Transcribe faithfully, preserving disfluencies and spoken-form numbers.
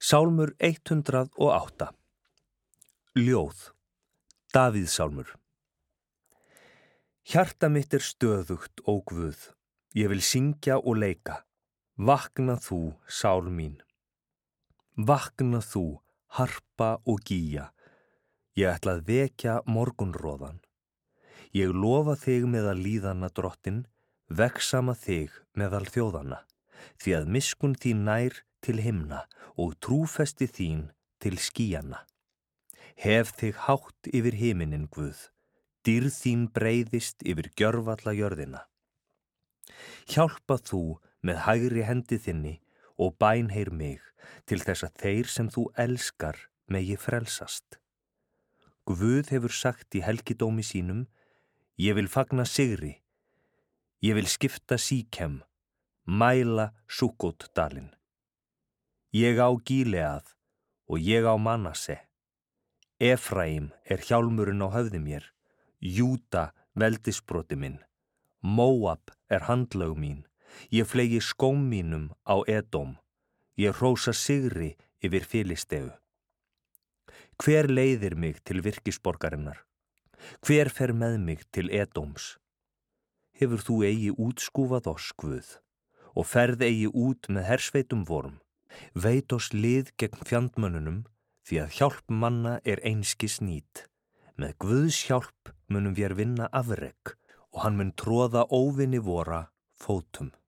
Sálmur hundrað og átta. Ljóð. Davíðssálmur. Hjarta mitt er stöðugt, ó Guð, ég vil syngja og leika. Vakna þú, sál mín. Vakna þú, harpa og gíja. Ég ætla að vekja morgunroðan. Ég lofa þig meðal líðanna drottin, vegsama þig meðal þjóðanna, því að miskun þín nær til himna og trúfesti þín til skýjanna. Hef þig hátt yfir himinin, Guð, dýrð þín breiðist yfir gjörvalla jörðina. Hjálpa þú með hægri hendi þinni og bænheyr mig til þess að þeir sem þú elskar megi frelsast. Guð hefur sagt í helgidómi sínum, ég vil fagna sigri, ég vil skipta Síkem, mæla Sukkotdalinn. Ég á Gíleað og ég á Manasse. Efraím er hjálmurinn á höfði mér, Júda veldisbroti minn, Móab er handlög mín, ég fleygi skóm mínum á Edóm, ég hrósa sigri yfir Filisteu. Hver leiðir mig til virkisborgarinnar? Hver fer með mig til Edóms? Hefur þú eigi útskúfað oss, Guð, og ferð eigi út með hersveitum vorum? Veit oss lið gegn fjandmönnunum, því að hjálp manna er einskis nýt. Með Guðs hjálp munum vér vinna afrek, og hann mun troða óvinni vora fótum.